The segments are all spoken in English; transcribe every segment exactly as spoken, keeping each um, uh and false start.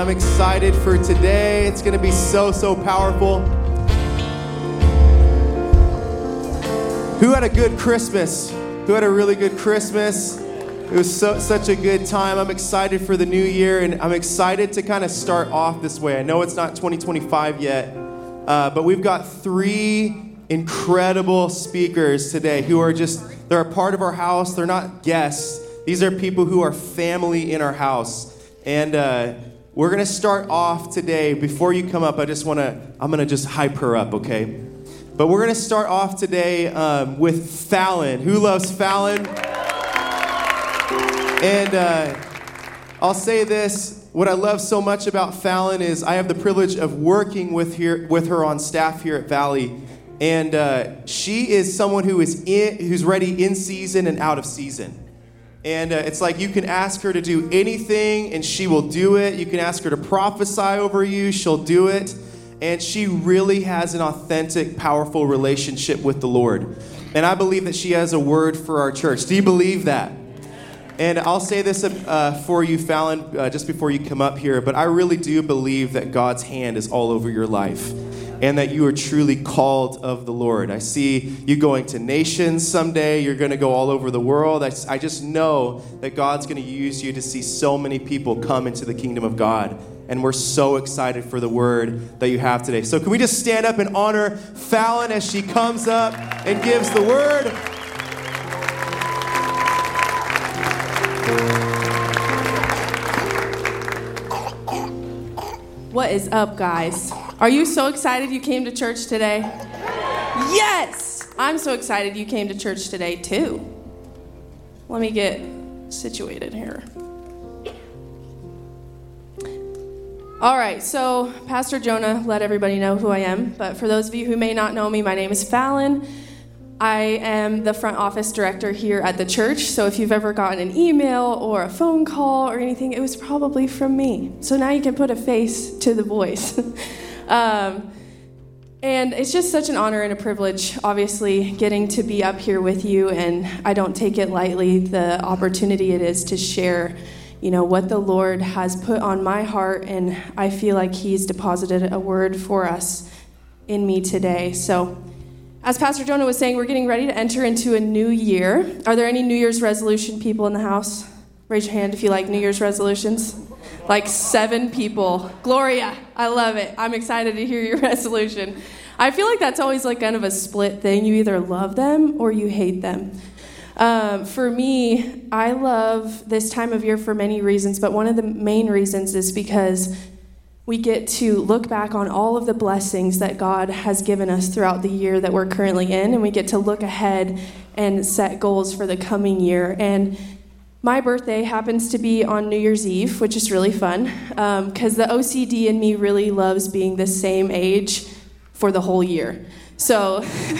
I'm excited for today. It's going to be so, so powerful. Who had a good Christmas? Who had a really good Christmas? It was so, such a good time. I'm excited for the new year, and I'm excited to kind of start off this way. I know it's not twenty twenty-five yet, uh, but we've got three incredible speakers today who are just, they're a part of our house. They're not guests. These are people who are family in our house. And uh, we're going to start off today. Before you come up, I just want to, I'm going to just hype her up, okay? But we're going to start off today um, with Fallon. Who loves Fallon? And uh, I'll say this. What I love so much about Fallon is I have the privilege of working with, here, with her on staff here at Valley. And uh, she is someone who is in, who's ready in season and out of season. And uh, it's like you can ask her to do anything, and she will do it. You can ask her to prophesy over you. She'll do it. And she really has an authentic, powerful relationship with the Lord. And I believe that she has a word for our church. Do you believe that? And I'll say this uh, for you, Fallon, uh, just before you come up here, but I really do believe that God's hand is all over your life and that you are truly called of the Lord. I see you going to nations someday. You're going to go all over the world. I, I just know that God's going to use you to see so many people come into the kingdom of God. And we're so excited for the word that you have today. So can we just stand up and honor Fallon as she comes up and gives the word? What is up, guys? Are you so excited you came to church today? Yes! I'm so excited you came to church today, too. Let me get situated here. All right, so Pastor Jonah let everybody know who I am, but for those of you who may not know me, my name is Fallon. I am the front office director here at the church, so if you've ever gotten an email or a phone call or anything, it was probably from me. So now you can put a face to the voice. um, and it's just such an honor and a privilege, obviously, getting to be up here with you, and I don't take it lightly, the opportunity it is to share, you know, what the Lord has put on my heart, and I feel like He's deposited a word for us in me today. So as Pastor Jonah was saying, we're getting ready to enter into a new year. Are there any New Year's resolution people in the house? Raise your hand if you like New Year's resolutions. Like seven people. Gloria, I love it. I'm excited to hear your resolution. I feel like that's always like kind of a split thing. You either love them or you hate them. Um, for me, I love this time of year for many reasons, but one of the main reasons is because we get to look back on all of the blessings that God has given us throughout the year that we're currently in, and we get to look ahead and set goals for the coming year. And my birthday happens to be on New Year's Eve, which is really fun, because um, the O C D in me really loves being the same age for the whole year. So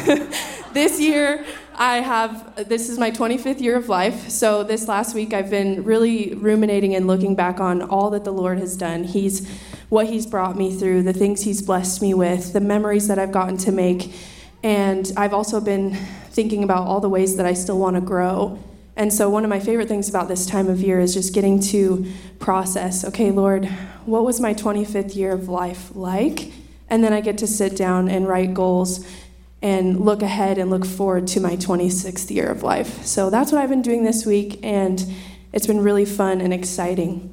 this year, I have, this is my twenty-fifth year of life, so this last week I've been really ruminating and looking back on all that the Lord has done. He's, what He's brought me through, the things He's blessed me with, the memories that I've gotten to make, and I've also been thinking about all the ways that I still want to grow. And so one of my favorite things about this time of year is just getting to process, okay, Lord, what was my twenty-fifth year of life like? And then I get to sit down and write goals and look ahead and look forward to my twenty-sixth year of life. So that's what I've been doing this week, and it's been really fun and exciting.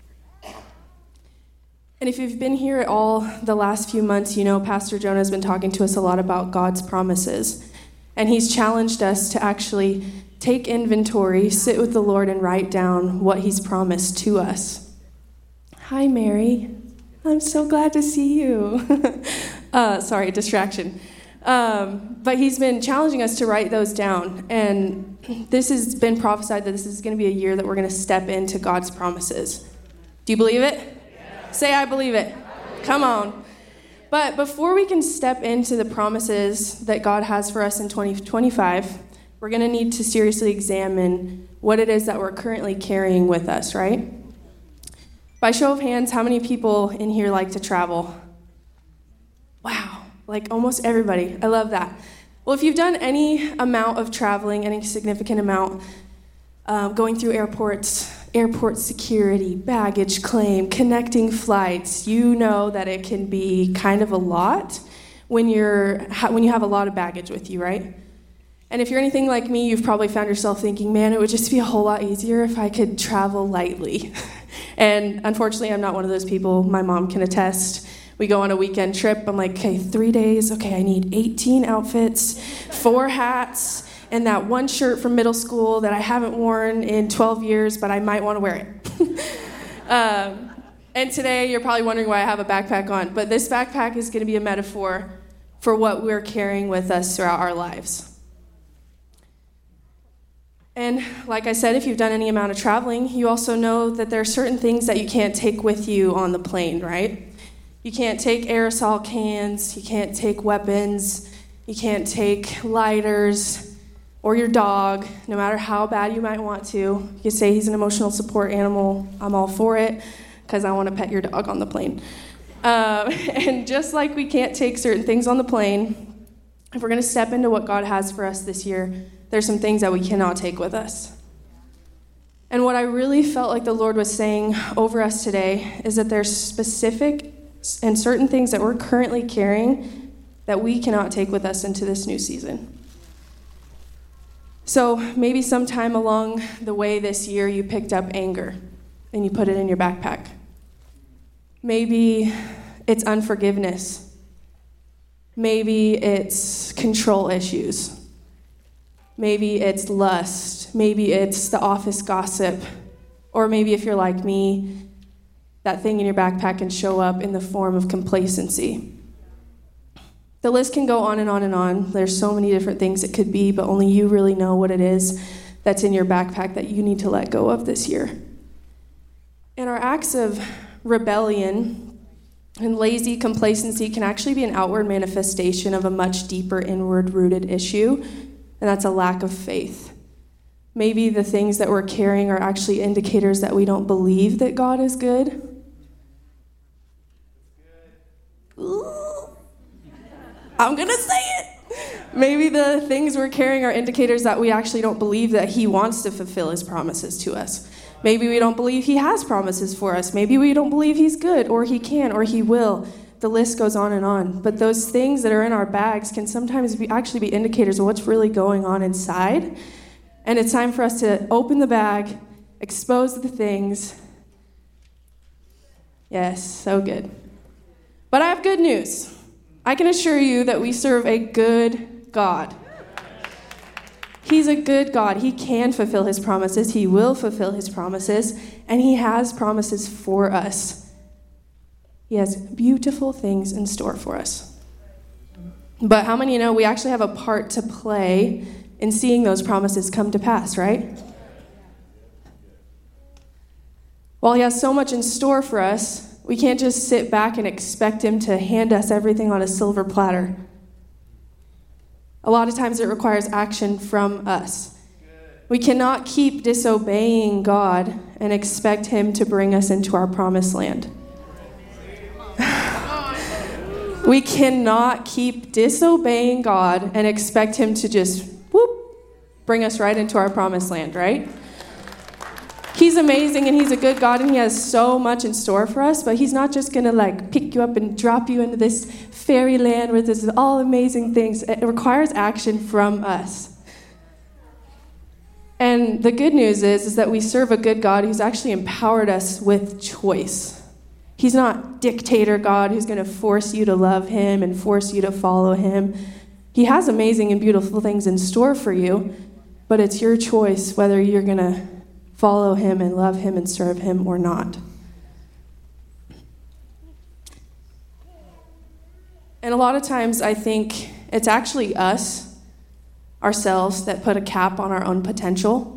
And if you've been here at all the last few months, you know Pastor Jonah has been talking to us a lot about God's promises. And he's challenged us to actually take inventory, sit with the Lord, and write down what He's promised to us. Hi, Mary. I'm so glad to see you. uh, sorry, distraction. Um, but he's been challenging us to write those down. And this has been prophesied that this is going to be a year that we're going to step into God's promises. Do you believe it? Yeah. Say, I believe it. I believe Come on. But before we can step into the promises that God has for us in twenty twenty-five, we're going to need to seriously examine what it is that we're currently carrying with us, right? By show of hands, how many people in here like to travel? Wow. Like almost everybody. I love that. Well, if you've done any amount of traveling, any significant amount, um, going through airports, airport security, baggage claim, connecting flights. You know that it can be kind of a lot when you're when you have a lot of baggage with you, right? And if you're anything like me, you've probably found yourself thinking, man, it would just be a whole lot easier if I could travel lightly. And unfortunately, I'm not one of those people. My mom can attest. We go on a weekend trip. I'm like, okay, three days. Okay, I need eighteen outfits, four hats, and that one shirt from middle school that I haven't worn in twelve years, but I might want to wear it. um, and today, you're probably wondering why I have a backpack on. But this backpack is going to be a metaphor for what we're carrying with us throughout our lives. And like I said, if you've done any amount of traveling, you also know that there are certain things that you can't take with you on the plane, right? You can't take aerosol cans, you can't take weapons, you can't take lighters or your dog, no matter how bad you might want to. You can say he's an emotional support animal. I'm all for it because I want to pet your dog on the plane. Um, and just like we can't take certain things on the plane, if we're going to step into what God has for us this year, there's some things that we cannot take with us. And what I really felt like the Lord was saying over us today is that there's specific and certain things that we're currently carrying that we cannot take with us into this new season. So maybe sometime along the way this year you picked up anger and you put it in your backpack. Maybe it's unforgiveness. Maybe it's control issues. Maybe it's lust. Maybe it's the office gossip. Or maybe if you're like me, that thing in your backpack can show up in the form of complacency. The list can go on and on and on. There's so many different things it could be, but only you really know what it is that's in your backpack that you need to let go of this year. And our acts of rebellion and lazy complacency can actually be an outward manifestation of a much deeper inward-rooted issue, and that's a lack of faith. Maybe the things that we're carrying are actually indicators that we don't believe that God is good. Ooh, I'm going to say it. Maybe the things we're carrying are indicators that we actually don't believe that he wants to fulfill his promises to us. Maybe we don't believe he has promises for us. Maybe we don't believe he's good, or he can, or he will. The list goes on and on. But those things that are in our bags can sometimes be, actually be indicators of what's really going on inside. And it's time for us to open the bag, expose the things. Yes, so good. But I have good news. I can assure you that we serve a good God. He's a good God. He can fulfill his promises. He will fulfill his promises. And he has promises for us. He has beautiful things in store for us. But how many know we actually have a part to play in seeing those promises come to pass, right? While he has so much in store for us, we can't just sit back and expect him to hand us everything on a silver platter. A lot of times it requires action from us. We cannot keep disobeying God and expect him to bring us into our promised land. We cannot keep disobeying God and expect him to just, whoop, bring us right into our promised land, right? He's amazing and he's a good God and he has so much in store for us, but he's not just going to like pick you up and drop you into this fairyland where there's all amazing things. It requires action from us. And the good news is, is that we serve a good God who's actually empowered us with choice. He's not dictator God who's going to force you to love him and force you to follow him. He has amazing and beautiful things in store for you, but it's your choice whether you're going to follow him and love him and serve him or not. And a lot of times I think it's actually us, ourselves, that put a cap on our own potential.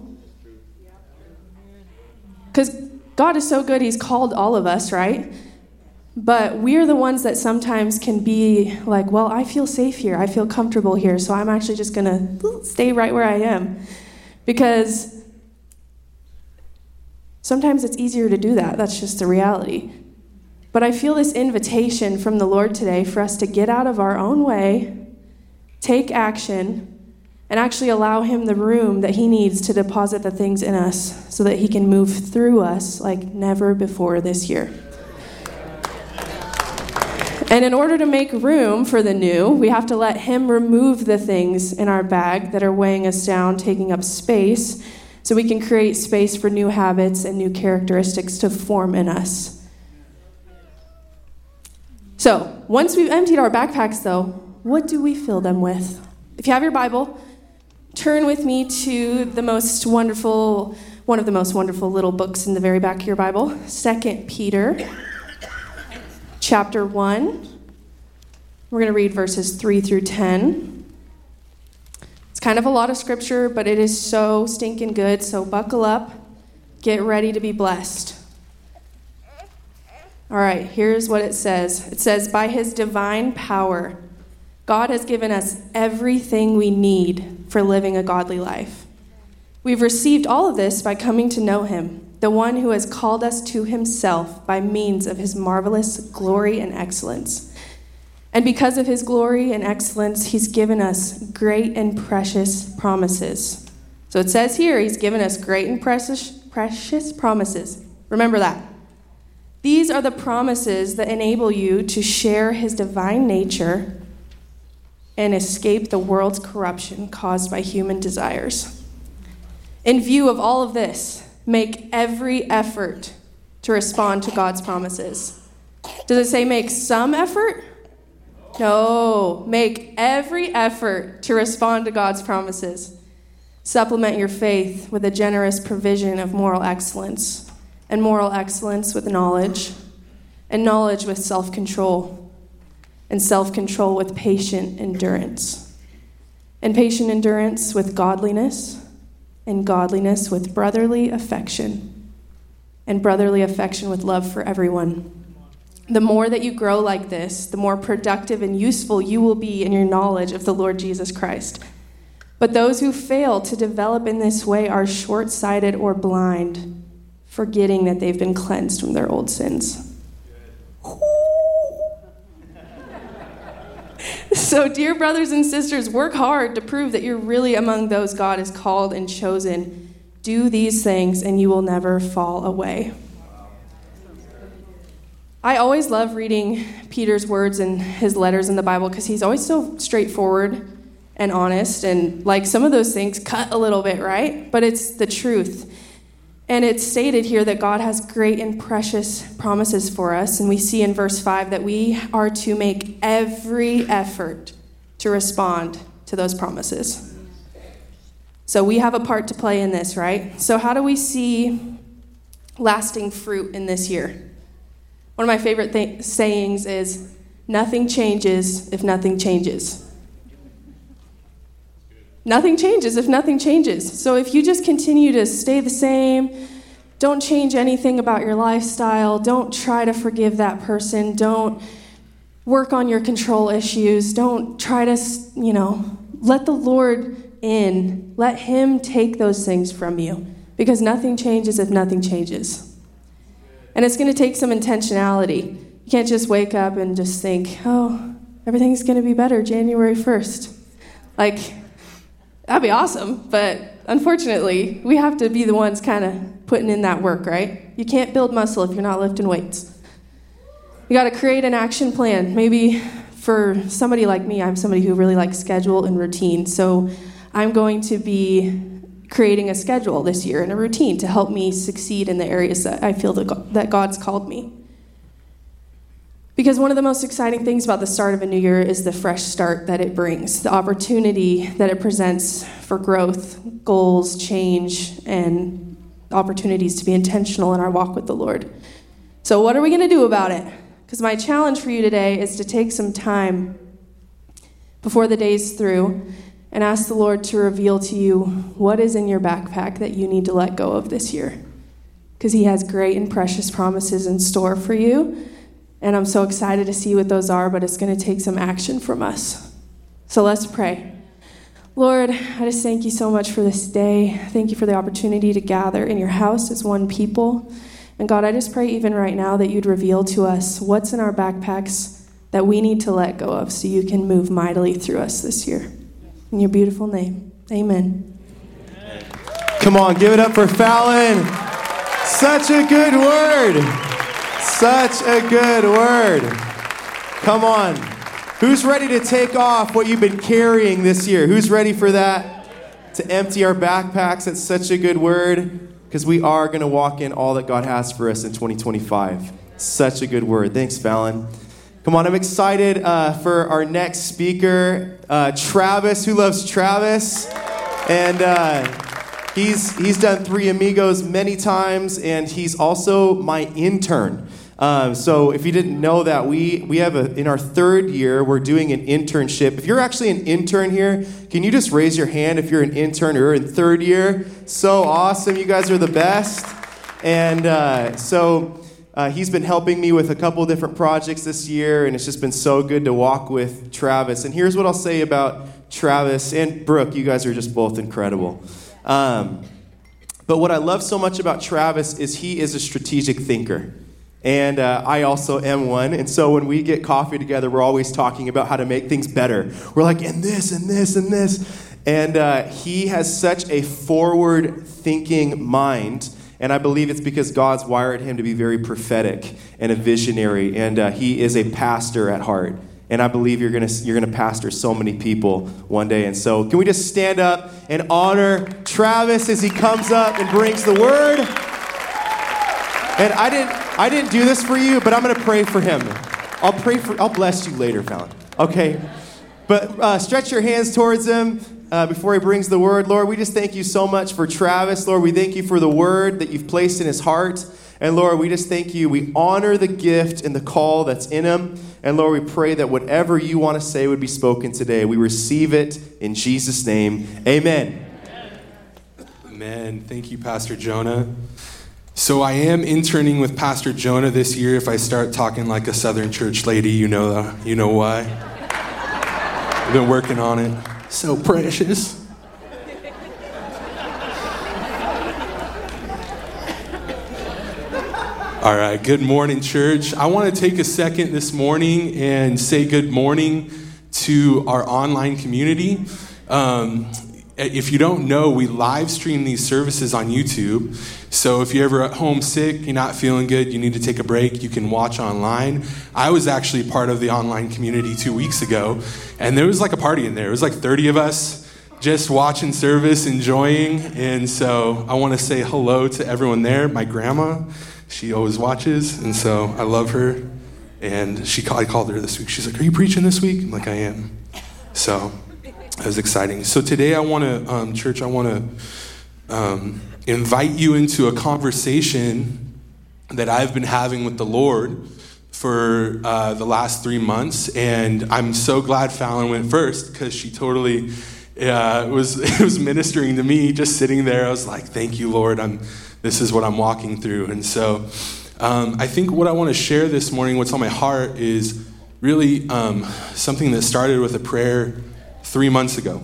Because God is so good, he's called all of us, right? But we're the ones that sometimes can be like, well, I feel safe here. I feel comfortable here, so I'm actually just going to stay right where I am. Because sometimes it's easier to do that. That's just the reality. But I feel this invitation from the Lord today for us to get out of our own way, take action, and actually allow him the room that he needs to deposit the things in us so that he can move through us like never before this year. And in order to make room for the new, we have to let him remove the things in our bag that are weighing us down, taking up space, so we can create space for new habits and new characteristics to form in us. So, once we've emptied our backpacks, though, what do we fill them with? If you have your Bible, turn with me to the most wonderful, one of the most wonderful little books in the very back of your Bible, Second Peter. Chapter one, we're going to read verses three through ten. It's kind of a lot of scripture, but it is so stinking good, so buckle up, get ready to be blessed. All right, here's what it says. It says, by his divine power, God has given us everything we need for living a godly life. We've received all of this by coming to know him, the one who has called us to himself by means of his marvelous glory and excellence. And because of his glory and excellence, he's given us great and precious promises. So it says here, he's given us great and precious, precious promises. Remember that. These are the promises that enable you to share his divine nature and escape the world's corruption caused by human desires. In view of all of this, make every effort to respond to God's promises. Does it say make some effort? No, make every effort to respond to God's promises. Supplement your faith with a generous provision of moral excellence, and moral excellence with knowledge, and knowledge with self-control, and self-control with patient endurance, and patient endurance with godliness, and godliness with brotherly affection, and brotherly affection with love for everyone. The more that you grow like this, the more productive and useful you will be in your knowledge of the Lord Jesus Christ. But those who fail to develop in this way are short-sighted or blind, forgetting that they've been cleansed from their old sins. So, dear brothers and sisters, work hard to prove that you're really among those God has called and chosen. Do these things, and you will never fall away. I always love reading Peter's words and his letters in the Bible because he's always so straightforward and honest, and like some of those things cut a little bit, right? But it's the truth. And it's stated here that God has great and precious promises for us. And we see in verse five that we are to make every effort to respond to those promises. So we have a part to play in this, right? So how do we see lasting fruit in this year? One of my favorite th- sayings is, nothing changes if nothing changes. Nothing changes if nothing changes. So if you just continue to stay the same, don't change anything about your lifestyle, don't try to forgive that person, don't work on your control issues, don't try to, you know, let the Lord in. Let him take those things from you, because nothing changes if nothing changes. And it's going to take some intentionality. You can't just wake up and just think, oh, everything's going to be better January first. Like, that'd be awesome, but unfortunately, we have to be the ones kind of putting in that work, right? You can't build muscle if you're not lifting weights. You got to create an action plan. Maybe for somebody like me, I'm somebody who really likes schedule and routine, so I'm going to be creating a schedule this year and a routine to help me succeed in the areas that I feel that God, that God's called me. Because one of the most exciting things about the start of a new year is the fresh start that it brings, the opportunity that it presents for growth, goals, change, and opportunities to be intentional in our walk with the Lord. So what are we going to do about it? Because my challenge for you today is to take some time before the day's through and ask the Lord to reveal to you what is in your backpack that you need to let go of this year. Because he has great and precious promises in store for you. And I'm so excited to see what those are, but it's going to take some action from us. So let's pray. Lord, I just thank you so much for this day. Thank you for the opportunity to gather in your house as one people. And God, I just pray even right now that you'd reveal to us what's in our backpacks that we need to let go of so you can move mightily through us this year. In your beautiful name, Amen. Come on, give it up for Fallon. Such a good word. Such a good word. Come on. Who's ready to take off what you've been carrying this year? Who's ready for that? To empty our backpacks. That's such a good word, because we are going to walk in all that God has for us in twenty twenty-five. Such a good word. Thanks, Fallon. Come on, I'm excited uh, for our next speaker, uh, Travis. Who loves Travis? And uh, he's he's done Three Amigos many times, and he's also my intern. Um, so if you didn't know that, we we have a in our third year, we're doing an internship. If you're actually an intern here, can you just raise your hand if you're an intern or in third year? So awesome. You guys are the best. And uh, so uh, he's been helping me with a couple different projects this year, and it's just been so good to walk with Travis. And here's what I'll say about Travis and Brooke. You guys are just both incredible. Um, but what I love so much about Travis is he is a strategic thinker. And uh, I also am one. And so when we get coffee together, we're always talking about how to make things better. We're like, and this, and this, and this. And uh, he has such a forward-thinking mind. And I believe it's because God's wired him to be very prophetic and a visionary. And uh, he is a pastor at heart. And I believe you're gonna you're gonna pastor so many people one day. And so can we just stand up and honor Travis as he comes up and brings the word? And I didn't I didn't do this for you, but I'm gonna pray for him. I'll pray for I'll bless you later, Fallon. Okay. But uh, stretch your hands towards him uh, before he brings the word. Lord, we just thank you so much for Travis. Lord, we thank you for the word that you've placed in his heart. And Lord, we just thank you. We honor the gift and the call that's in him. And Lord, we pray that whatever you want to say would be spoken today. We receive it in Jesus' name. Amen. Amen. Thank you, Pastor Jonah. So I am interning with Pastor Jonah this year. If I start talking like a Southern church lady, you know, you know why. I've been working on it. So precious. All right, good morning, church. I want to take a second this morning and say good morning to our online community. Um, if you don't know, we live stream these services on YouTube. So if you're ever at home sick, you're not feeling good, you need to take a break, you can watch online. I was actually part of the online community two weeks ago, and there was like a party in there. It was like thirty of us just watching service, enjoying. And so I want to say hello to everyone there. My grandma, she always watches, and so I love her. And she, I called her this week. She's like, "Are you preaching this week?" I'm like, "I am." So it was exciting. So today I want to, um, church, I want to um, invite you into a conversation that I've been having with the Lord for uh, the last three months. And I'm so glad Fallon went first, because she totally uh, was, it was ministering to me just sitting there. I was like, "Thank you, Lord. I'm This is what I'm walking through." And so um, I think what I want to share this morning, what's on my heart, is really um, something that started with a prayer three months ago.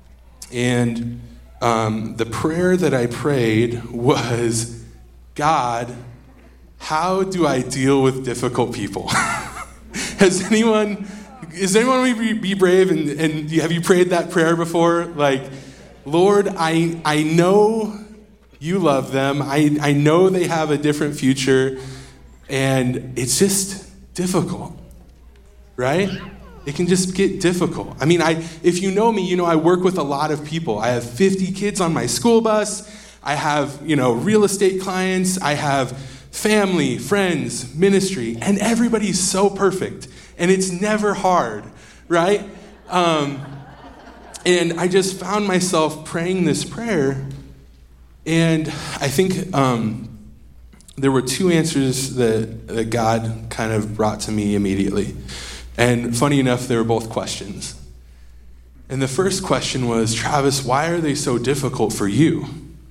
And um, the prayer that I prayed was, "God, how do I deal with difficult people?" Has anyone, is anyone be, be brave and, and have you prayed that prayer before? Like, "Lord, I I know you love them. I, I know they have a different future, and it's just difficult," right? It can just get difficult. I mean, I if you know me, you know I work with a lot of people. I have fifty kids on my school bus. I have, you know, real estate clients. I have family, friends, ministry, and everybody's so perfect, and it's never hard, right? Um, and I just found myself praying this prayer. And I think um, there were two answers that, that God kind of brought to me immediately. And funny enough, they were both questions. And the first question was, "Travis, why are they so difficult for you?"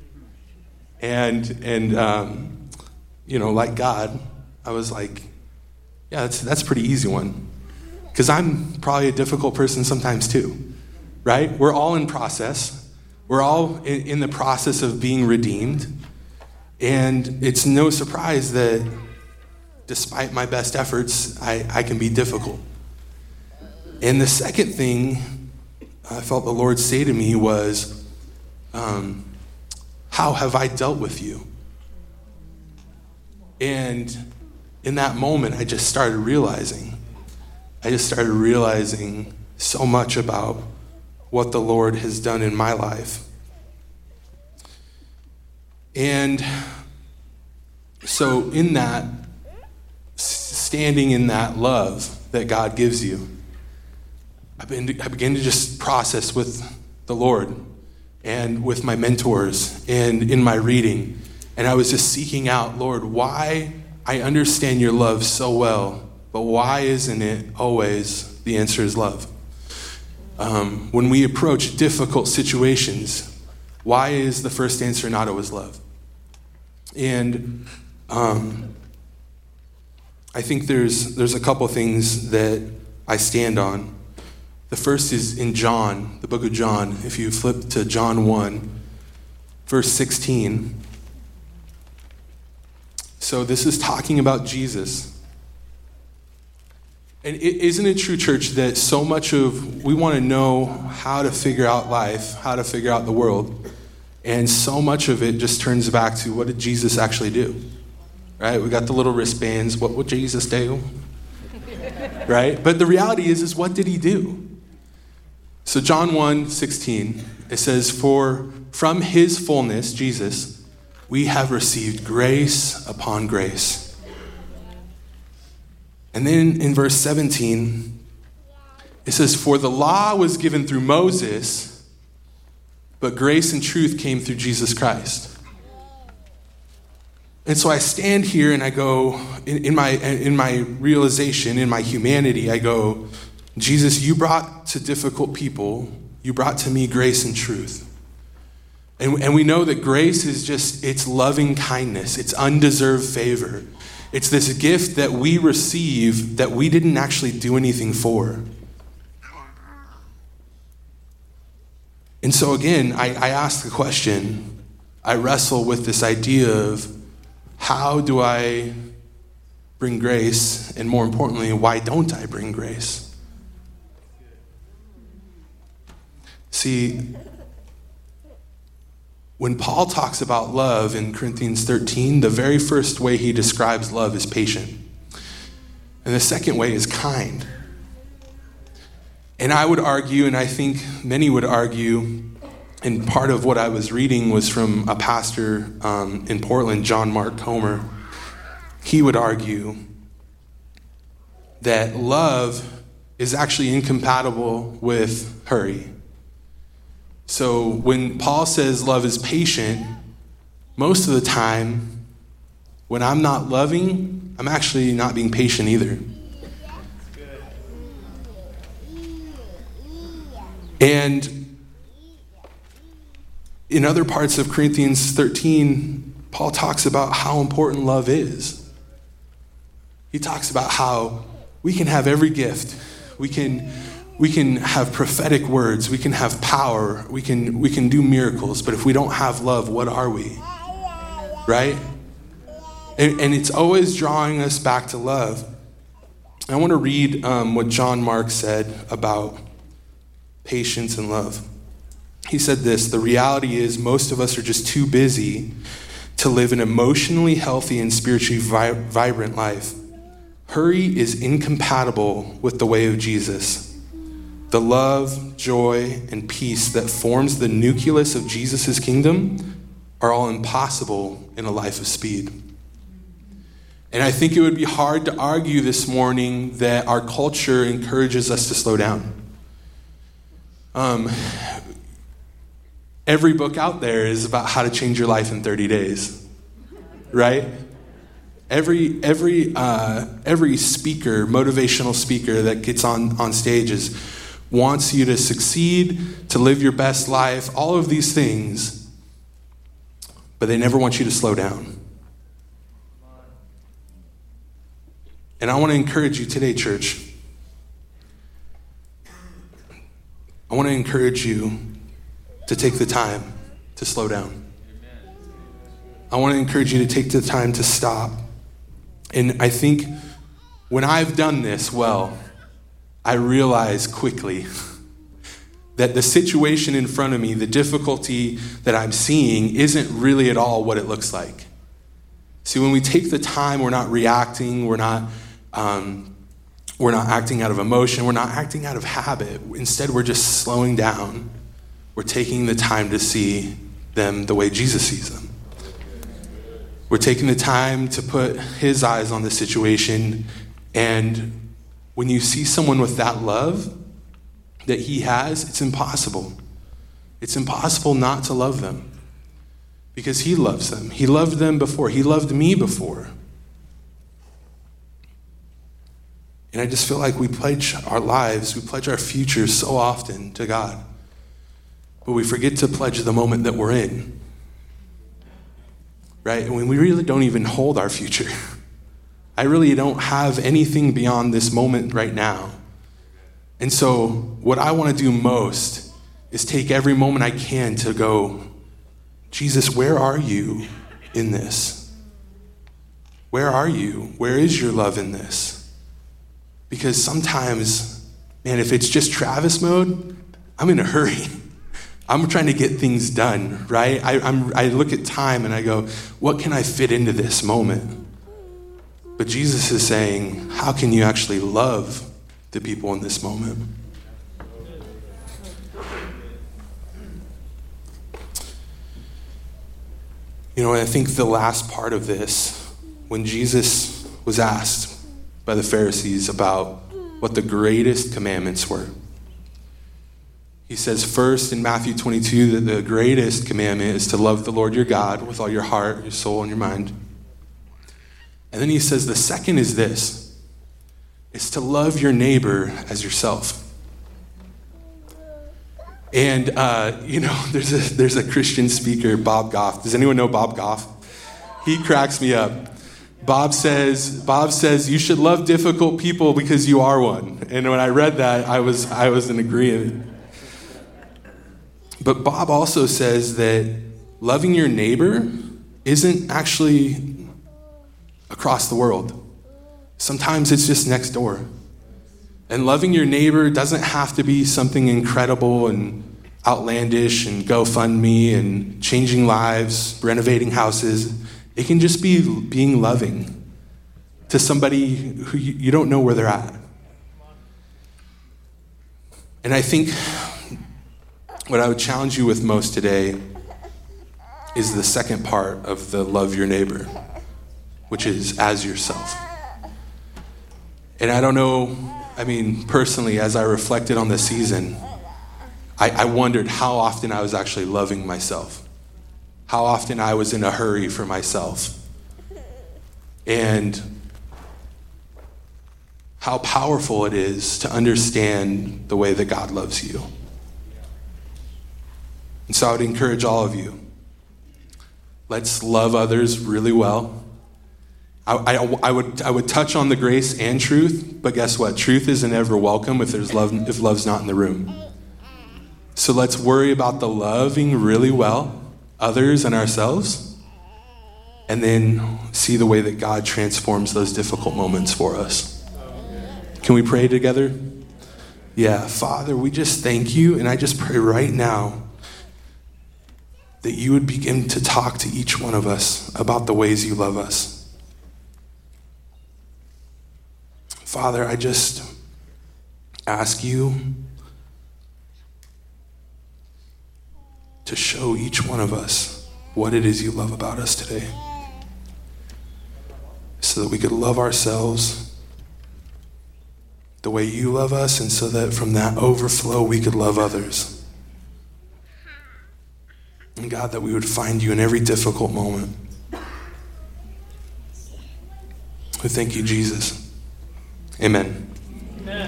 And, and um, you know, like God, I was like, yeah, that's, that's a pretty easy one. Because I'm probably a difficult person sometimes too, right? We're all in process. We're all in the process of being redeemed. And it's no surprise that despite my best efforts, I, I can be difficult. And the second thing I felt the Lord say to me was, um, how have I dealt with you? And in that moment, I just started realizing, I just started realizing so much about what the Lord has done in my life. And so in that, standing in that love that God gives you, I began to, I began to just process with the Lord and with my mentors and in my reading. And I was just seeking out, Lord, why I understand your love so well, but why isn't it always the answer is love? Um, when we approach difficult situations, why is the first answer not always love? And um, I think there's there's a couple things that I stand on. The first is in John, the book of John. If you flip to John one, verse sixteen. So this is talking about Jesus. And isn't it true, church, that so much of, we want to know how to figure out life, how to figure out the world, and so much of it just turns back to, what did Jesus actually do? Right? We got the little wristbands. What would Jesus do? Right? But the reality is, is what did he do? So John one sixteen, it says, for from his fullness, Jesus, we have received grace upon grace. And then in verse seventeen, it says, for the law was given through Moses, but grace and truth came through Jesus Christ. And so I stand here and I go, in, in my in my realization, in my humanity, I go, Jesus, you brought to difficult people, you brought to me grace and truth. And, and we know that grace is just, it's loving kindness, it's undeserved favor. It's this gift that we receive that we didn't actually do anything for. And so again, I, I ask the question, I wrestle with this idea of how do I bring grace? And more importantly, why don't I bring grace? See, when Paul talks about love in Corinthians thirteen, the very first way he describes love is patient. And the second way is kind. And I would argue, and I think many would argue, and part of what I was reading was from a pastor um, in Portland, John Mark Comer. He would argue that love is actually incompatible with hurry. So when Paul says love is patient, most of the time, when I'm not loving, I'm actually not being patient either. And in other parts of Corinthians thirteen, Paul talks about how important love is. He talks about how we can have every gift. We can We can have prophetic words. We can have power. We can we can do miracles. But if we don't have love, what are we? Right? And, and it's always drawing us back to love. I want to read um, what John Mark said about patience and love. He said this, the reality is most of us are just too busy to live an emotionally healthy and spiritually vi- vibrant life. Hurry is incompatible with the way of Jesus. The love, joy, and peace that forms the nucleus of Jesus' kingdom are all impossible in a life of speed. And I think it would be hard to argue this morning that our culture encourages us to slow down. Um, every book out there is about how to change your life in thirty days, right? Every every uh, every speaker, motivational speaker that gets on, on stages wants you to succeed, to live your best life, all of these things, but they never want you to slow down. And I want to encourage you today, church. I want to encourage you to take the time to slow down. I want to encourage you to take the time to stop. And I think when I've done this well, I realize quickly That the situation in front of me, the difficulty that I'm seeing, isn't really at all what it looks like. See, when we take the time, we're not reacting, we're not um, we're not acting out of emotion, we're not acting out of habit. Instead, we're just slowing down. We're taking the time to see them the way Jesus sees them. We're taking the time to put his eyes on the situation. And when you see someone with that love that he has, it's impossible. It's impossible not to love them. Because he loves them. He loved them before. He loved me before. And I just feel like we pledge our lives, we pledge our future so often to God. But we forget to pledge the moment that we're in. Right? And when we really don't even hold our future. I really don't have anything beyond this moment right now. And so what I want to do most is take every moment I can to go, Jesus, where are you in this? Where are you? Where is your love in this? Because sometimes, man, if it's just Travis mode, I'm in a hurry. I'm trying to get things done, right? I, I'm, I look at time and I go, what can I fit into this moment? But Jesus is saying, how can you actually love the people in this moment? You know, I think the last part of this, when Jesus was asked by the Pharisees about what the greatest commandments were, he says first in Matthew twenty-two that the greatest commandment is to love the Lord your God with all your heart, your soul, and your mind. And then he says the second is this, is to love your neighbor as yourself. And, uh, you know, there's a there's a Christian speaker, Bob Goff. Does anyone know Bob Goff? He cracks me up. Bob says, Bob says, you should love difficult people because you are one. And when I read that, I was I was in agreement. But Bob also says that loving your neighbor isn't actually across the world. Sometimes it's just next door. And loving your neighbor doesn't have to be something incredible and outlandish and GoFundMe and changing lives, renovating houses. It can just be being loving to somebody who you don't know where they're at. And I think what I would challenge you with most today is the second part of the love your neighbor, which is as yourself. And I don't know, I mean, personally, as I reflected on the season, I, I wondered how often I was actually loving myself, how often I was in a hurry for myself, and how powerful it is to understand the way that God loves you. And so I would encourage all of you, let's love others really well. I, I, I would I would touch on the grace and truth, but guess what? Truth isn't ever welcome if there's love if love's not in the room. So let's worry about the loving really well, others and ourselves, and then see the way that God transforms those difficult moments for us. Can we pray together? Yeah, Father, we just thank you, and I just pray right now that you would begin to talk to each one of us about the ways you love us. Father, I just ask you to show each one of us what it is you love about us today, so that we could love ourselves the way you love us, and so that from that overflow we could love others. And God, that we would find you in every difficult moment. We thank you, Jesus. Amen. Amen.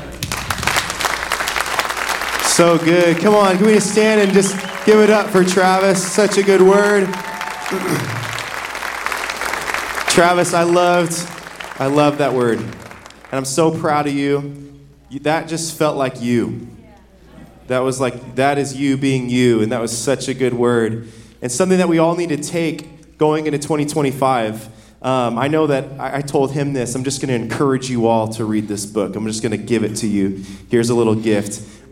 So good. Come on, can we just stand and just give it up for Travis? Such a good word. Travis, I loved, I loved that word. And I'm so proud of you. That just felt like you. That was like, that is you being you. And that was such a good word. And something that we all need to take going into twenty twenty-five. Um, I know that I, I told him this. I'm just going to encourage you all to read this book. I'm just going to give it to you. Here's a little gift.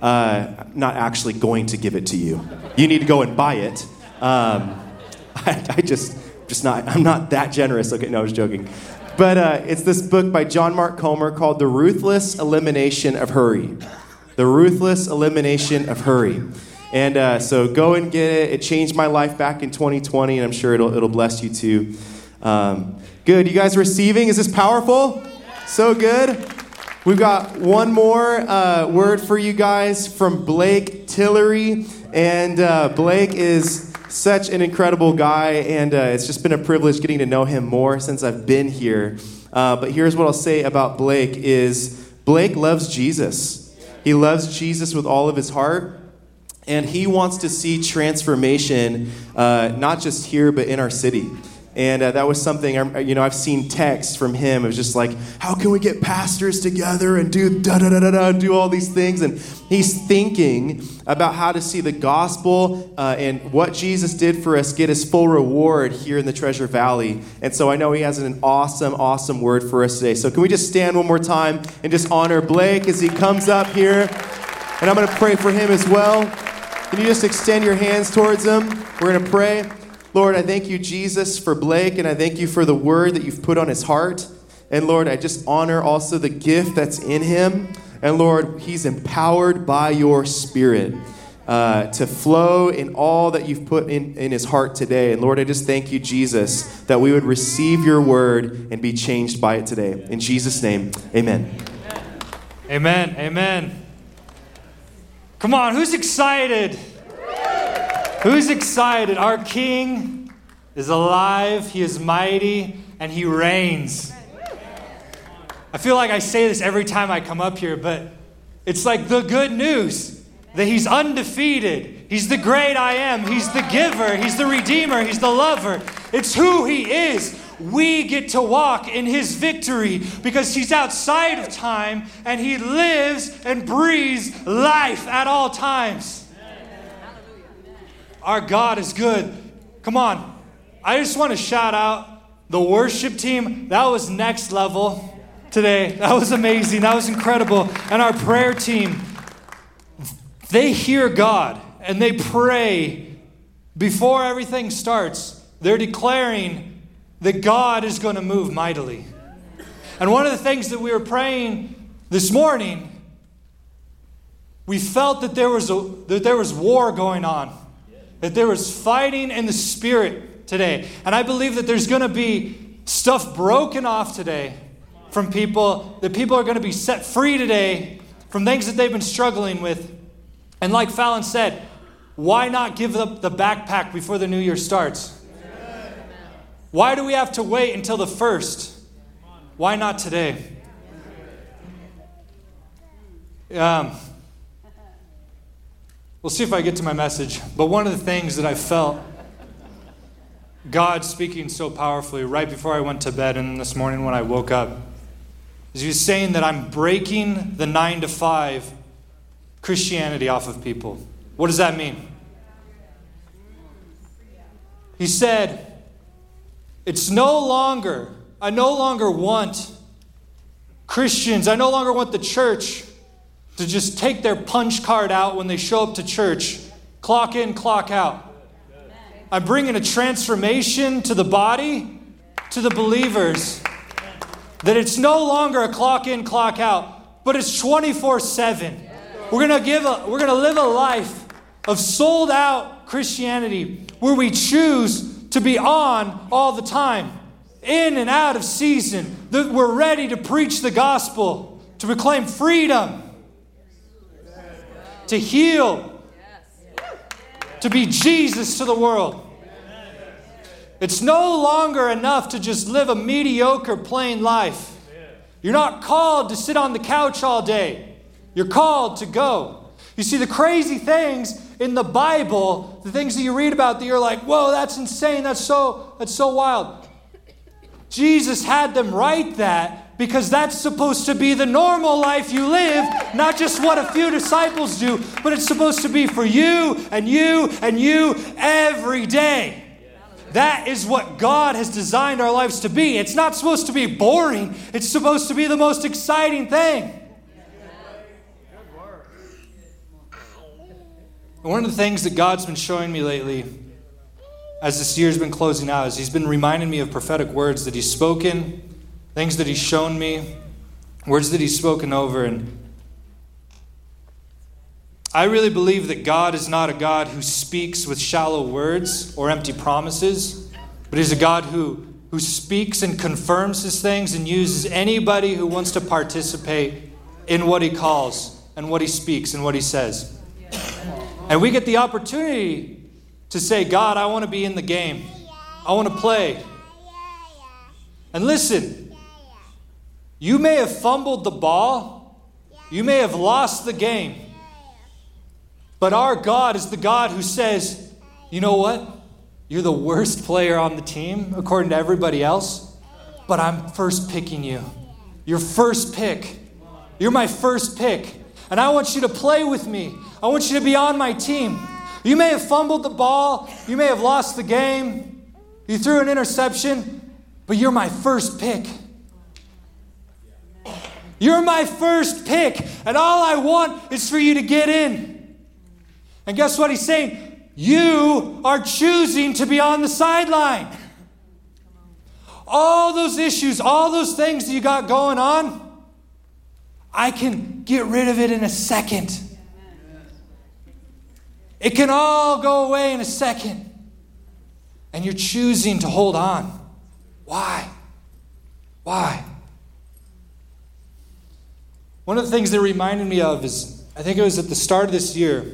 uh, I'm not actually going to give it to you. You need to go and buy it. Um, I, I just, just not, I'm not that generous. Okay, no, I was joking. But uh, it's this book by John Mark Comer called The Ruthless Elimination of Hurry. The Ruthless Elimination of Hurry. And uh, so go and get it. It changed my life back in twenty twenty, and I'm sure it'll it'll bless you too. Um, good. You guys receiving? Is this powerful? So good. We've got one more uh, word for you guys from Blake Tillery. And uh, Blake is such an incredible guy, and uh, it's just been a privilege getting to know him more since I've been here. Uh, but here's what I'll say about Blake is Blake loves Jesus. He loves Jesus with all of his heart. And he wants to see transformation, uh, not just here, but in our city. And uh, that was something, you know, I've seen texts from him. It was just like, how can we get pastors together and do da-da-da-da-da, do all these things? And he's thinking about how to see the gospel uh, and what Jesus did for us get his full reward here in the Treasure Valley. And so I know he has an awesome, awesome word for us today. So can we just stand one more time and just honor Blake as he comes up here? And I'm going to pray for him as well. Can you just extend your hands towards him? We're going to pray. Lord, I thank you, Jesus, for Blake, and I thank you for the word that you've put on his heart. And Lord, I just honor also the gift that's in him. And Lord, he's empowered by your Spirit uh, to flow in all that you've put in, in his heart today. And Lord, I just thank you, Jesus, that we would receive your word and be changed by it today. In Jesus' name, amen. Amen, amen. Come on, who's excited? Who's excited? Our King is alive, he is mighty, and he reigns. I feel like I say this every time I come up here, but it's like the good news that he's undefeated. He's the great I am. He's the giver. He's the redeemer. He's the lover. It's who he is. We get to walk in his victory because he's outside of time and he lives and breathes life at all times. Our God is good. Come on. I just want to shout out the worship team. That was next level today. That was amazing. That was incredible. And our prayer team, they hear God and they pray before everything starts. They're declaring that God is going to move mightily. And one of the things that we were praying this morning, we felt that there was a, that there was war going on, that there was fighting in the spirit today. And I believe that there's going to be stuff broken off today from people, that people are going to be set free today from things that they've been struggling with. And like Fallon said, why not give up the backpack before the new year starts? Why do we have to wait until the first? Why not today? Um, we'll see if I get to my message. But one of the things that I felt God speaking so powerfully right before I went to bed and this morning when I woke up is he was saying that I'm breaking the nine to five Christianity off of people. What does that mean? He said, it's no longer, I no longer want Christians, I no longer want the church to just take their punch card out when they show up to church, clock in, clock out. I'm bringing a transformation to the body, to the believers, that it's no longer a clock in, clock out, but it's twenty-four seven. We're going to give a, we're going to live a life of sold out Christianity where we choose to be on all the time, in and out of season, that we're ready to preach the gospel, to proclaim freedom, to heal, to be Jesus to the world. It's no longer enough to just live a mediocre, plain life. You're not called to sit on the couch all day. You're called to go. You see, the crazy things in the Bible, the things that you read about that you're like, whoa, that's insane, that's so, that's so wild. Jesus had them write that because that's supposed to be the normal life you live, not just what a few disciples do, but it's supposed to be for you and you and you every day. That is what God has designed our lives to be. It's not supposed to be boring. It's supposed to be the most exciting thing. And one of the things that God's been showing me lately as this year's been closing out is he's been reminding me of prophetic words that he's spoken, things that he's shown me, words that he's spoken over. And I really believe that God is not a God who speaks with shallow words or empty promises, but he's a God who, who speaks and confirms his things and uses anybody who wants to participate in what he calls and what he speaks and what he says. And we get the opportunity to say, God, I want to be in the game. I want to play. And listen, you may have fumbled the ball. You may have lost the game. But our God is the God who says, you know what? You're the worst player on the team, according to everybody else. But I'm first picking you. You're first pick. You're my first pick. And I want you to play with me. I want you to be on my team. You may have fumbled the ball. You may have lost the game. You threw an interception. But you're my first pick. You're my first pick. And all I want is for you to get in. And guess what he's saying? You are choosing to be on the sideline. All those issues, all those things that you got going on, I can get rid of it in a second. It can all go away in a second. And you're choosing to hold on. Why? Why? One of the things that reminded me of is, I think it was at the start of this year,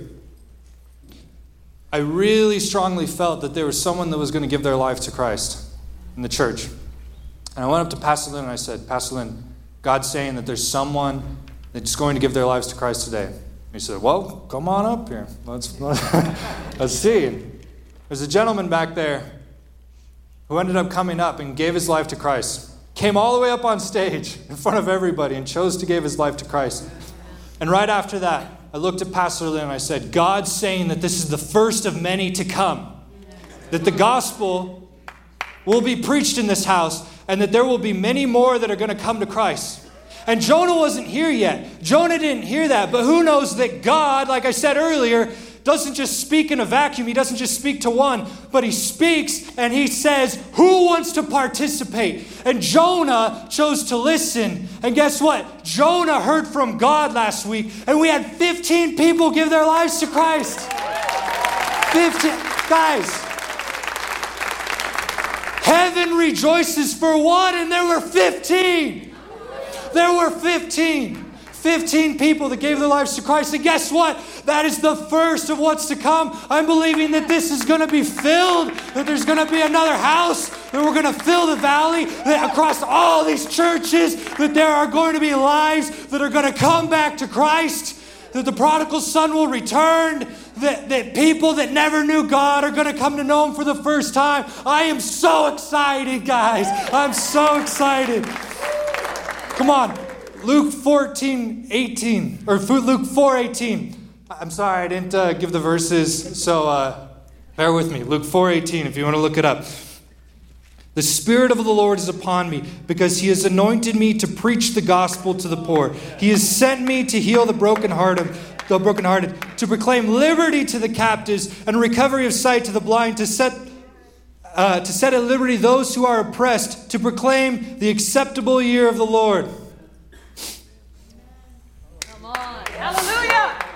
I really strongly felt that there was someone that was going to give their life to Christ in the church. And I went up to Pastor Lynn and I said, Pastor Lynn, God's saying that there's someone that's going to give their lives to Christ today. And he said, well, come on up here. Let's, let's see. There's a gentleman back there who ended up coming up and gave his life to Christ. Came all the way up on stage in front of everybody and chose to give his life to Christ. And right after that, I looked at Pastor Lynn and I said, God's saying that this is the first of many to come. That the gospel will be preached in this house and that there will be many more that are going to come to Christ. And Jonah wasn't here yet. Jonah didn't hear that. But who knows that God, like I said earlier, doesn't just speak in a vacuum. He doesn't just speak to one, but he speaks and he says, who wants to participate? And Jonah chose to listen. And guess what? Jonah heard from God last week, and we had fifteen people give their lives to Christ. fifteen. Guys, heaven rejoices for one, and there were fifteen. There were fifteen. fifteen people that gave their lives to Christ. And guess what? That is the first of what's to come. I'm believing that this is going to be filled, that there's going to be another house, that we're going to fill the valley, that across all these churches, that there are going to be lives that are going to come back to Christ, that the prodigal son will return, that, that people that never knew God are going to come to know him for the first time. I am so excited, guys. I'm so excited. Come on. Luke fourteen eighteen, or Luke four eighteen. I'm sorry, I didn't uh, give the verses, so uh, bear with me. Luke four eighteen, if you want to look it up. The Spirit of the Lord is upon me, because he has anointed me to preach the gospel to the poor. He has sent me to heal the brokenhearted, the brokenhearted, to proclaim liberty to the captives and recovery of sight to the blind, to set uh, to set at liberty those who are oppressed, to proclaim the acceptable year of the Lord. Hallelujah!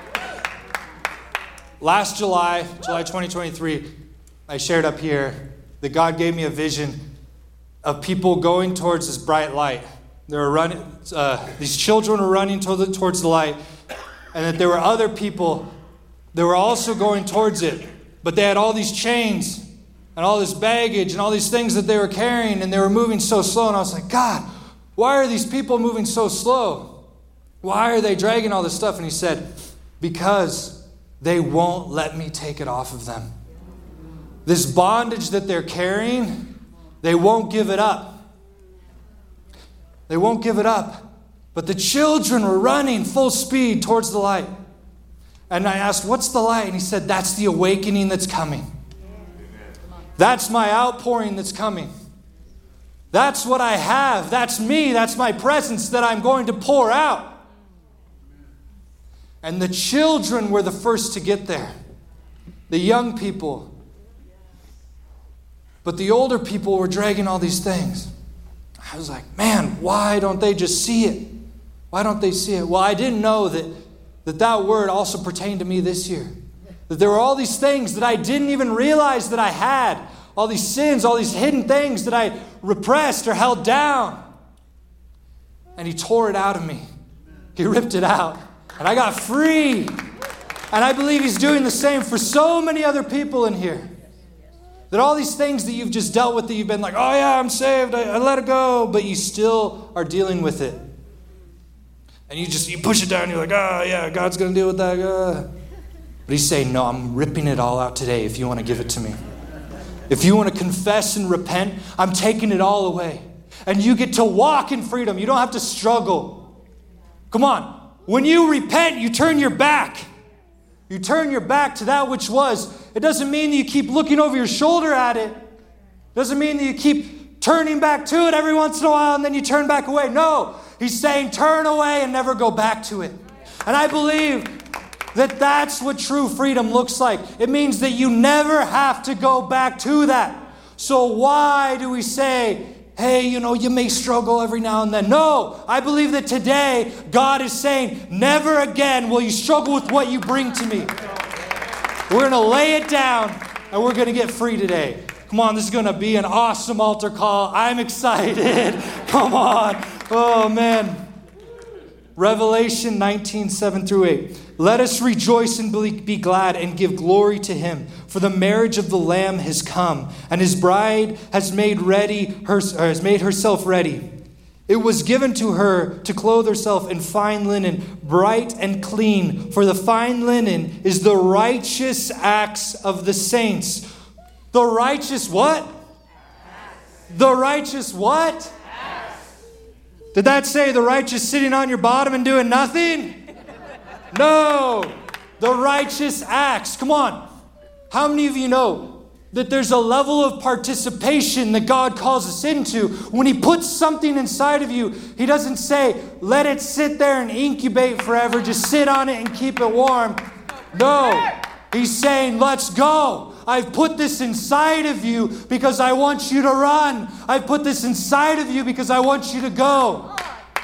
Last July, July twenty twenty-three, I shared up here that God gave me a vision of people going towards this bright light. They were running, uh, these children were running toward the, towards the light, and that there were other people that were also going towards it, but they had all these chains and all this baggage and all these things that they were carrying, and they were moving so slow. And I was like, God, why are these people moving so slow? Why are they dragging all this stuff? And he said, because they won't let me take it off of them. This bondage that they're carrying, they won't give it up. They won't give it up. But the children were running full speed towards the light. And I asked, what's the light? And he said, that's the awakening that's coming. That's my outpouring that's coming. That's what I have. That's me. That's my presence that I'm going to pour out. And the children were the first to get there. the young people. But the older people were dragging all these things. I was like, man, why don't they just see it? Why don't they see it? Well, I didn't know that that, that word also pertained to me this year. That there were all these things that I didn't even realize that I had. All these sins, all these hidden things that I repressed or held down. And he tore it out of me. He ripped it out. And I got free. And I believe he's doing the same for so many other people in here. That all these things that you've just dealt with, that you've been like, oh yeah, I'm saved, I, I let it go, but you still are dealing with it. And you just, you push it down, you're like, oh yeah, God's going to deal with that. Uh. But he's saying, no, I'm ripping it all out today if you want to give it to me. If you want to confess and repent, I'm taking it all away. And you get to walk in freedom. You don't have to struggle. Come on. When you repent, you turn your back. You turn your back to that which was. It doesn't mean that you keep looking over your shoulder at it. It doesn't mean that you keep turning back to it every once in a while and then you turn back away. No, he's saying turn away and never go back to it. And I believe that that's what true freedom looks like. It means that you never have to go back to that. So why do we say, hey, you know, you may struggle every now and then? No, I believe that today God is saying, never again will you struggle with what you bring to me. We're going to lay it down and we're going to get free today. Come on, this is going to be an awesome altar call. I'm excited. Come on. Oh, man. Revelation nineteen, seven through eight. Let us rejoice and be glad and give glory to him. For the marriage of the Lamb has come, and his bride has made ready her, has made herself ready. It was given to her to clothe herself in fine linen, bright and clean. For the fine linen is the righteous acts of the saints. The righteous what? The righteous what? Did that say the righteous sitting on your bottom and doing nothing? No. The righteous acts. Come on. How many of you know that there's a level of participation that God calls us into? When he puts something inside of you, he doesn't say, let it sit there and incubate forever. Just sit on it and keep it warm. No. He's saying, let's go. I've put this inside of you because I want you to run. I've put this inside of you because I want you to go.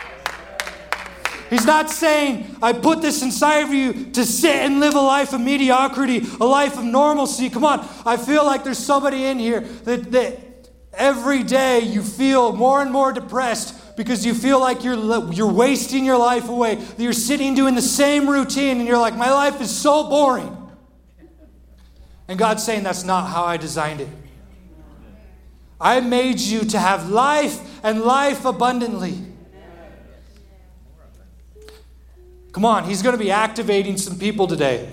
He's not saying, I put this inside of you to sit and live a life of mediocrity, a life of normalcy. Come on. I feel like there's somebody in here that, that every day you feel more and more depressed because you feel like you're, you're wasting your life away. That you're sitting doing the same routine and you're like, my life is so boring. And God's saying, that's not how I designed it. I made you to have life and life abundantly. Come on, he's going to be activating some people today.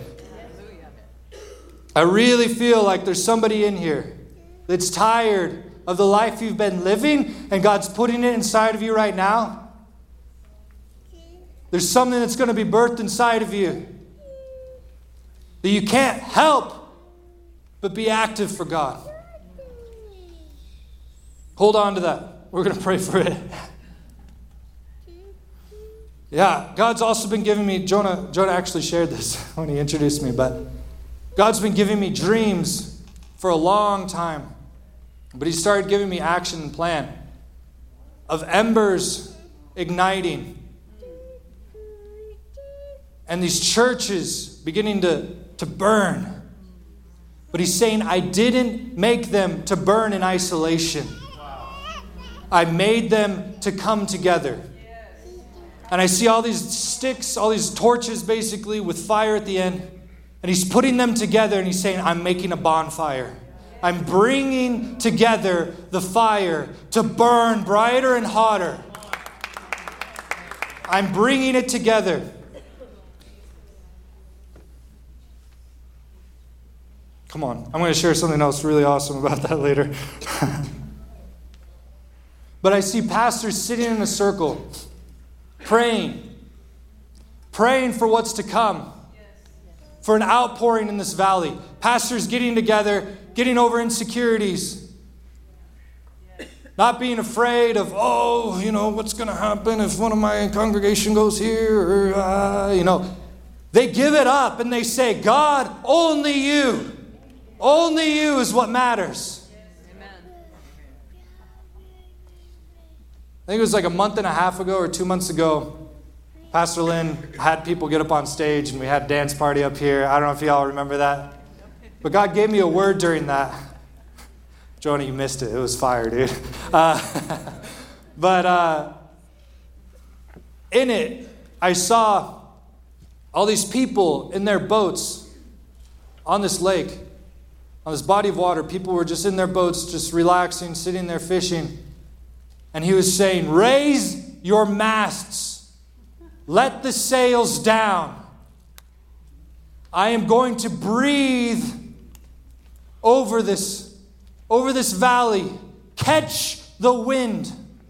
I really feel like there's somebody in here that's tired of the life you've been living and God's putting it inside of you right now. There's something that's going to be birthed inside of you that you can't help but be active for God. Hold on to that. We're going to pray for it. Yeah, God's also been giving me, Jonah, Jonah actually shared this when he introduced me, but God's been giving me dreams for a long time. But he started giving me action and plan of embers igniting. And these churches beginning to, to burn. But he's saying, I didn't make them to burn in isolation. I made them to come together. And I see all these sticks, all these torches basically with fire at the end. And he's putting them together and he's saying, I'm making a bonfire. I'm bringing together the fire to burn brighter and hotter. I'm bringing it together. Come on, I'm going to share something else really awesome about that later. But I see pastors sitting in a circle, praying, praying for what's to come, for an outpouring in this valley. Pastors getting together, getting over insecurities, not being afraid of, oh, you know, what's going to happen if one of my congregation goes here, or, uh, you know. They give it up and they say, God, only you. Only you is what matters. Amen. I think it was like a month and a half ago or two months ago, Pastor Lynn had people get up on stage and we had a dance party up here. I don't know if y'all remember that. But God gave me a word during that. Jonah, you missed it. It was fire, dude. Uh, but uh, in it, I saw all these people in their boats on this lake, on this body of water. People were just in their boats, just relaxing, sitting there fishing. And he was saying, raise your masts. Let the sails down. I am going to breathe over this, over this valley. Catch the wind.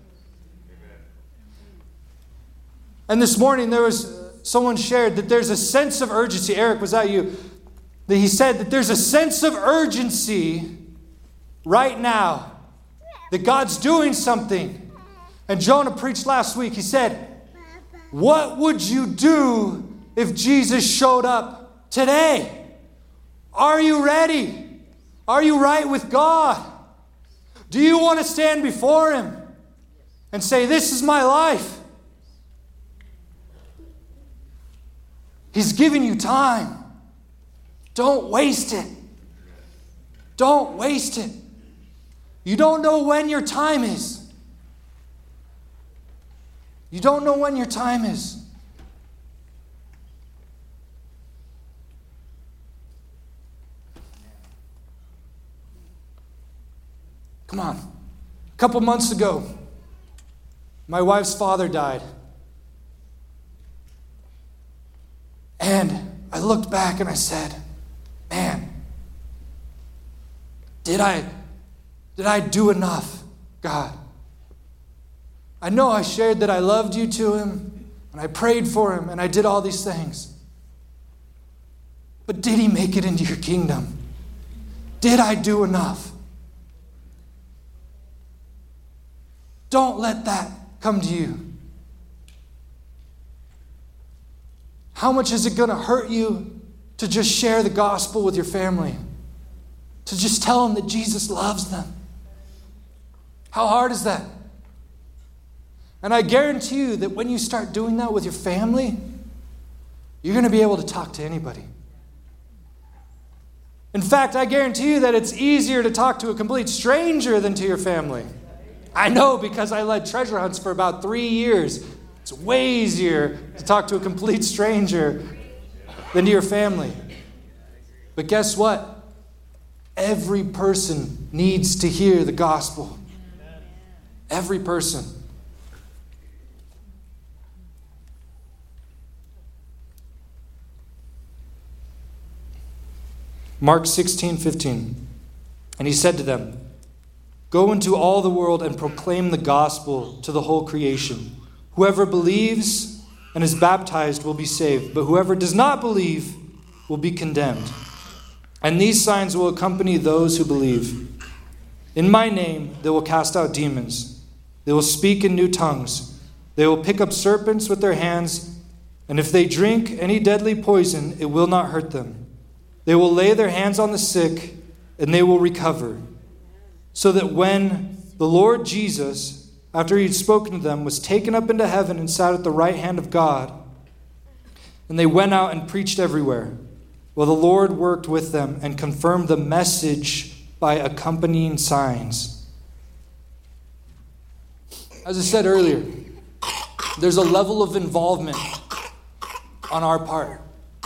And this morning there was someone shared that there's a sense of urgency. Eric, was that you? That he said that there's a sense of urgency right now that God's doing something. And Jonah preached last week. He said, what would you do if Jesus showed up today? Are you ready? Are you right with God? Do you want to stand before Him and say, this is my life? He's giving you time. Don't waste it. Don't waste it. You don't know when your time is. You don't know when your time is. Come on. A couple months ago, my wife's father died. And I looked back and I said, man, did I, did I do enough, God? I know I shared that I loved you to him, and I prayed for him, and I did all these things. But did he make it into your kingdom? Did I do enough? Don't let that come to you. How much is it going to hurt you to just share the gospel with your family? To just tell them that Jesus loves them? How hard is that? And I guarantee you that when you start doing that with your family, you're going to be able to talk to anybody. In fact, I guarantee you that it's easier to talk to a complete stranger than to your family. I know, because I led treasure hunts for about three years. It's way easier to talk to a complete stranger than to your family. But guess what? Every person needs to hear the gospel. Every person. Mark sixteen fifteen. And he said to them, go into all the world and proclaim the gospel to the whole creation. Whoever believes and is baptized will be saved, but whoever does not believe will be condemned. And these signs will accompany those who believe. In my name they will cast out demons. They will speak in new tongues. They will pick up serpents with their hands, and if they drink any deadly poison, it will not hurt them. They will lay their hands on the sick, and they will recover. So that when the Lord Jesus, after he had spoken to them, was taken up into heaven and sat at the right hand of God, and they went out and preached everywhere. Well, the Lord worked with them and confirmed the message by accompanying signs. As I said earlier, there's a level of involvement on our part.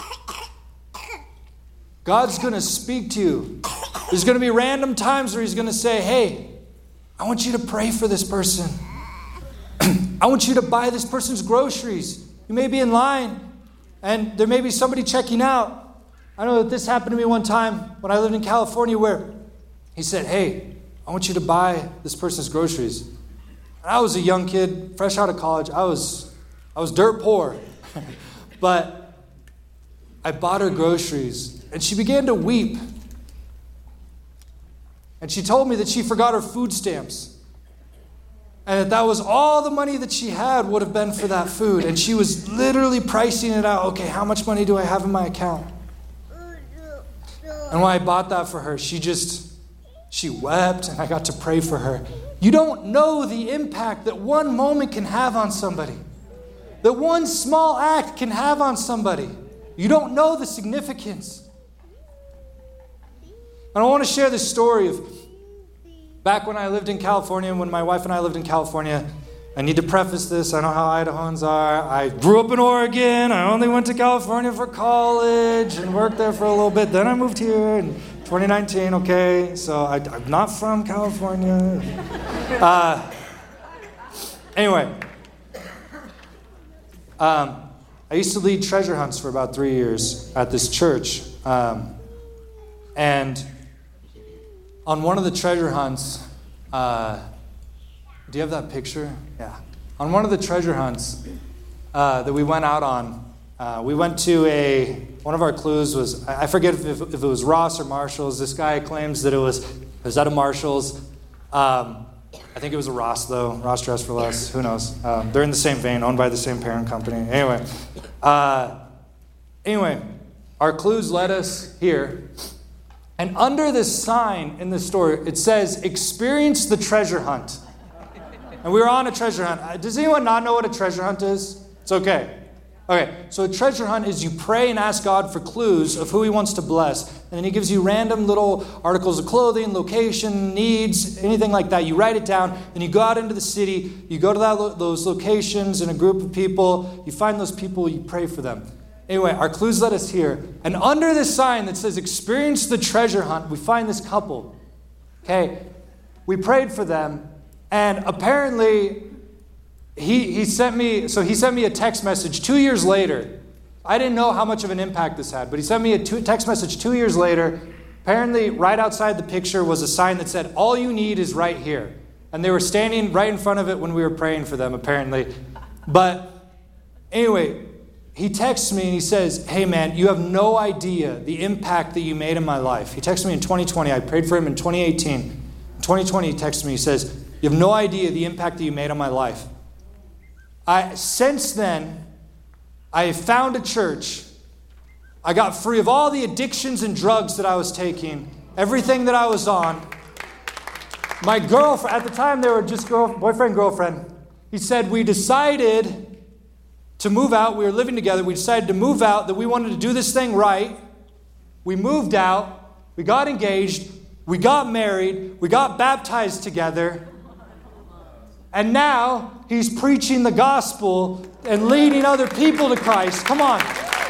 God's going to speak to you. There's going to be random times where he's going to say, hey, I want you to pray for this person. I want you to buy this person's groceries. You may be in line, and there may be somebody checking out. I know that this happened to me one time when I lived in California, where he said, hey, I want you to buy this person's groceries. And I was a young kid, fresh out of college. I was, I was dirt poor. But I bought her groceries, and she began to weep. And she told me that she forgot her food stamps. And that that was all the money that she had would have been for that food. And she was literally pricing it out. Okay, how much money do I have in my account? And when I bought that for her, she just, she wept, and I got to pray for her. You don't know the impact that one moment can have on somebody, that one small act can have on somebody. You don't know the significance. And I want to share this story of back when I lived in California, when my wife and I lived in California. I need to preface this. I know how Idahoans are. I grew up in Oregon. I only went to California for college and worked there for a little bit. Then I moved here in twenty nineteen, okay? So I, I'm not from California. Uh, anyway, um, I used to lead treasure hunts for about three years at this church. Um, and on one of the treasure hunts, uh, do you have that picture? Yeah. On one of the treasure hunts uh, that we went out on, uh, we went to a, one of our clues was, I forget if, if, if it was Ross or Marshall's. This guy claims that it was, it was at a Marshall's. Um, I think it was a Ross, though. Ross Dress for Less. Who knows? Um, they're in the same vein, owned by the same parent company. Anyway. Uh, anyway, our clues led us here. And under this sign in the store, it says, experience the treasure hunt. And we were on a treasure hunt. Does anyone not know what a treasure hunt is? It's okay. Okay, so a treasure hunt is you pray and ask God for clues of who he wants to bless. And then he gives you random little articles of clothing, location, needs, anything like that. You write it down, and you go out into the city. You go to that, those locations in a group of people. You find those people, you pray for them. Anyway, our clues led us here. And under this sign that says, experience the treasure hunt, we find this couple. Okay, we prayed for them. And apparently, he he sent me, so he sent me a text message two years later. I didn't know how much of an impact this had, but he sent me a two, text message two years later. Apparently, right outside the picture was a sign that said, all you need is right here. And they were standing right in front of it when we were praying for them, apparently. But anyway, he texts me and he says, hey man, you have no idea the impact that you made in my life. He texted me in twenty twenty. I prayed for him in twenty eighteen. In twenty twenty, he texted me, he says, you have no idea the impact that you made on my life. I, since then, I found a church. I got free of all the addictions and drugs that I was taking, everything that I was on. My girlfriend, at the time they were just girl, boyfriend, girlfriend. He said, we decided to move out. We were living together. We decided to move out, that we wanted to do this thing right. We moved out. We got engaged. We got married. We got baptized together. And now he's preaching the gospel and leading other people to Christ. Come on.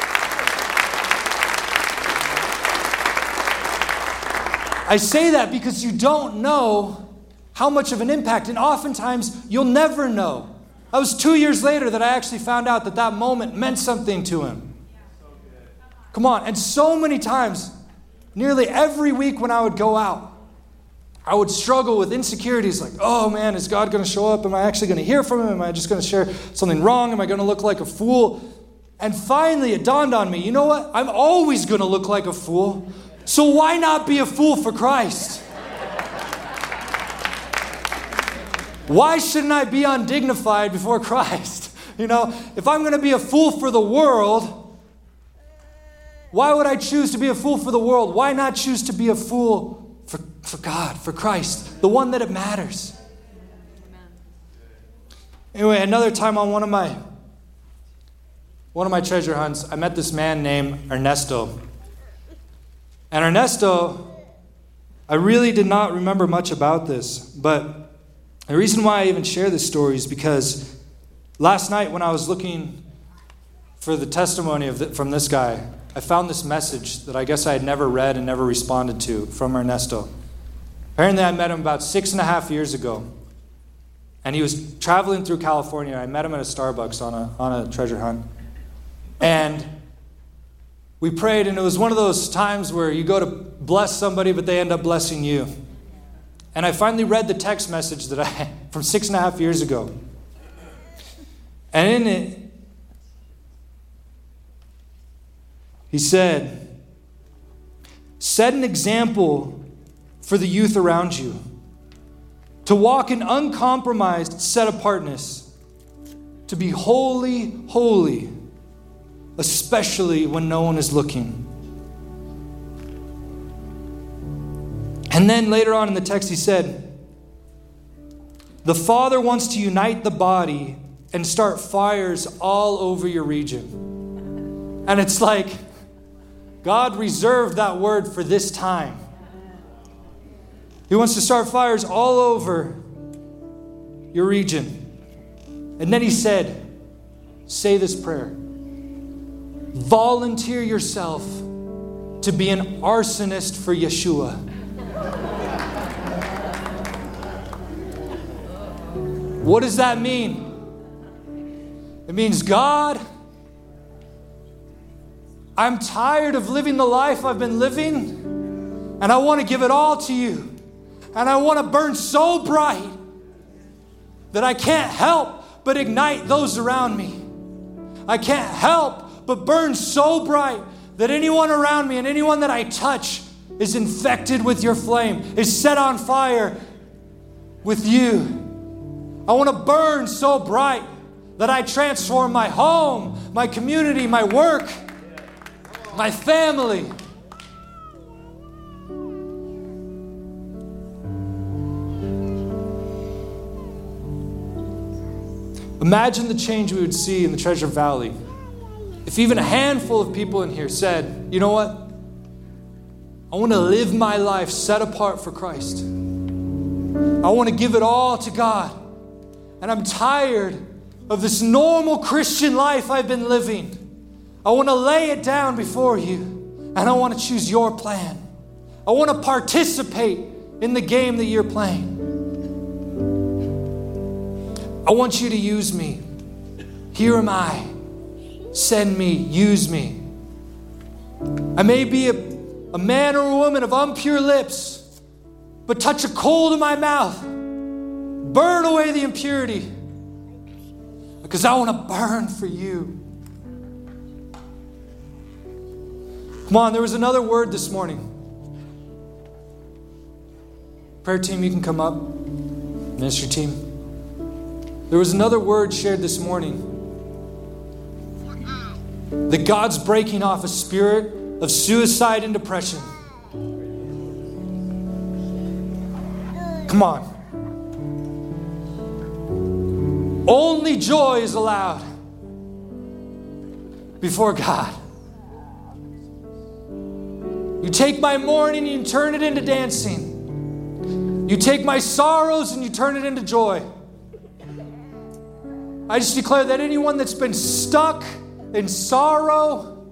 I say that because you don't know how much of an impact. And oftentimes you'll never know. It was two years later that I actually found out that that moment meant something to him. Come on. And so many times, nearly every week when I would go out, I would struggle with insecurities like, oh man, is God going to show up? Am I actually going to hear from him? Am I just going to share something wrong? Am I going to look like a fool? And finally it dawned on me, you know what? I'm always going to look like a fool. So why not be a fool for Christ? Why shouldn't I be undignified before Christ? You know, if I'm going to be a fool for the world, why would I choose to be a fool for the world? Why not choose to be a fool For, for God, for Christ, the one that it matters? Amen. Anyway, another time on one of my one of my treasure hunts, I met this man named Ernesto. And Ernesto, I really did not remember much about this, but the reason why I even share this story is because last night when I was looking for the testimony of the, from this guy, I found this message that I guess I had never read and never responded to from Ernesto. Apparently I met him about six and a half years ago. And he was traveling through California. I met him at a Starbucks on a, on a treasure hunt. And we prayed, and it was one of those times where you go to bless somebody, but they end up blessing you. And I finally read the text message that I from six and a half years ago. And in it, he said, set an example for the youth around you to walk in uncompromised set-apartness, to be holy, holy, especially when no one is looking. And then later on in the text, he said, the Father wants to unite the body and start fires all over your region. And it's like, God reserved that word for this time. He wants to start fires all over your region. And then he said, say this prayer. Volunteer yourself to be an arsonist for Yeshua. What does that mean? It means, God, I'm tired of living the life I've been living, and I want to give it all to you. And I want to burn so bright that I can't help but ignite those around me. I can't help but burn so bright that anyone around me and anyone that I touch is infected with your flame, is set on fire with you. I want to burn so bright that I transform my home, my community, my work, my family. Imagine the change we would see in the Treasure Valley if even a handful of people in here said, you know what? I want to live my life set apart for Christ. I want to give it all to God. And I'm tired of this normal Christian life I've been living. I want to lay it down before you. And I want to choose your plan. I want to participate in the game that you're playing. I want you to use me. Here am I. Send me. Use me. I may be a, a man or a woman of impure lips, but touch a coal to my mouth. Burn away the impurity. Because I want to burn for you. Come on, there was another word this morning. Prayer team, you can come up. Ministry team. There was another word shared this morning. That God's breaking off a spirit of suicide and depression. Come on. Only joy is allowed before God. You take my mourning and you turn it into dancing. You take my sorrows and you turn it into joy. I just declare that anyone that's been stuck in sorrow,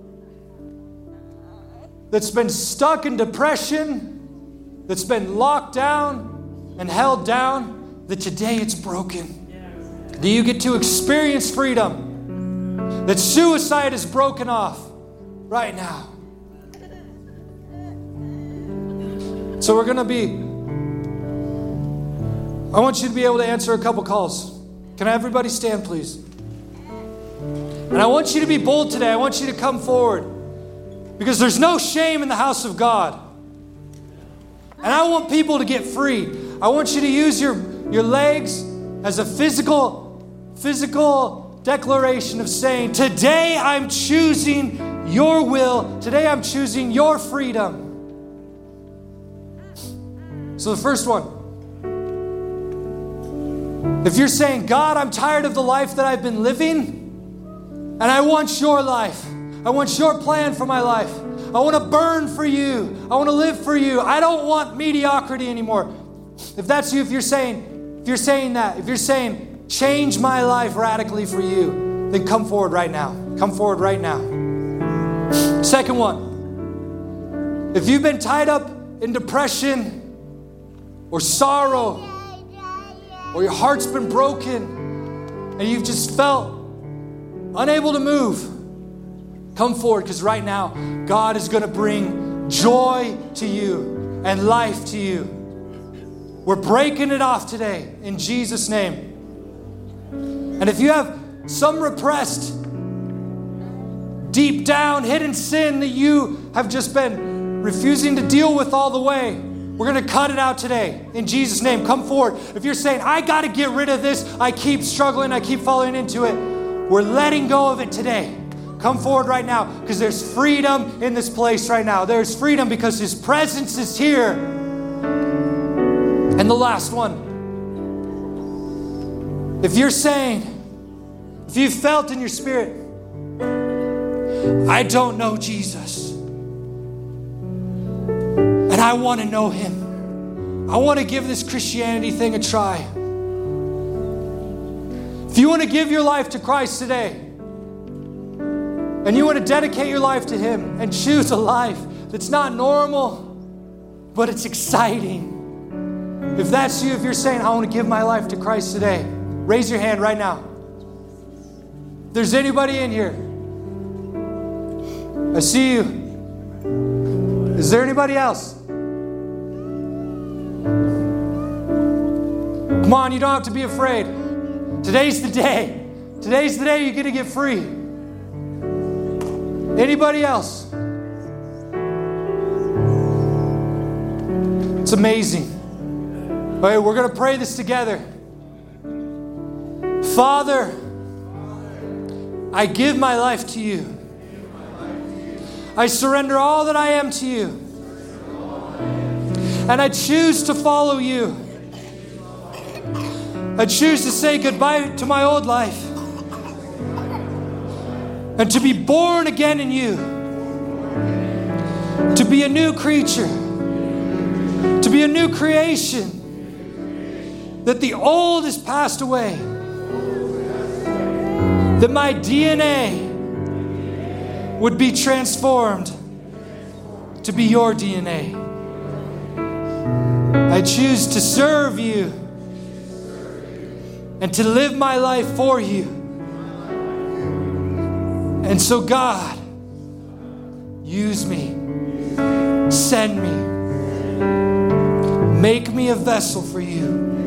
that's been stuck in depression, that's been locked down and held down, that today it's broken. That you get to experience freedom. That suicide is broken off right now. So we're going to be, I want you to be able to answer a couple calls. Can everybody stand, please? And I want you to be bold today. I want you to come forward. Because there's no shame in the house of God. And I want people to get free. I want you to use your, your legs as a physical, physical declaration of saying, today I'm choosing your will. Today I'm choosing your freedom. So the first one. If you're saying, God, I'm tired of the life that I've been living, and I want your life. I want your plan for my life. I want to burn for you. I want to live for you. I don't want mediocrity anymore. If that's you, if you're saying, if you're saying that, if you're saying, change my life radically for you, then come forward right now. Come forward right now. Second one. If you've been tied up in depression or sorrow, or your heart's been broken and you've just felt unable to move, come forward, because right now God is going to bring joy to you and life to you. We're breaking it off today in Jesus' name. And if you have some repressed, deep down hidden sin that you have just been refusing to deal with all the way, we're going to cut it out today. In Jesus' name, come forward. If you're saying, I got to get rid of this, I keep struggling, I keep falling into it, we're letting go of it today. Come forward right now, because there's freedom in this place right now. There's freedom because His presence is here. And the last one. If you're saying, if you felt in your spirit, I don't know Jesus, and I want to know him. I want to give this Christianity thing a try. If you want to give your life to Christ today, and you want to dedicate your life to him and choose a life that's not normal, but it's exciting. If that's you, if you're saying, I want to give my life to Christ today, raise your hand right now. If there's anybody in here, I see you. Is there anybody else? Come on, you don't have to be afraid. Today's the day. Today's the day you're going to get free. Anybody else? It's amazing. All right, we're going to pray this together. Father, I give my life to you. I surrender all that I am to you. And I choose to follow you. I choose to say goodbye to my old life and to be born again in you. To be a new creature. To be a new creation. That the old is passed away. That my D N A would be transformed to be your D N A. I choose to serve you and to live my life for you. And so God, use me, send me, make me a vessel for you.